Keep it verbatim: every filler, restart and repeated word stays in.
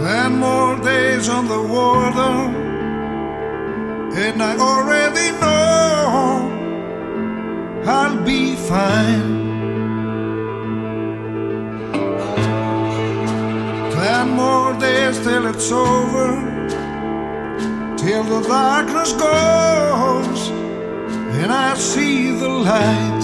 Ten more days on the water, and I already know I'll be fine. Ten more days till it's over, till the darkness goes and I see the light.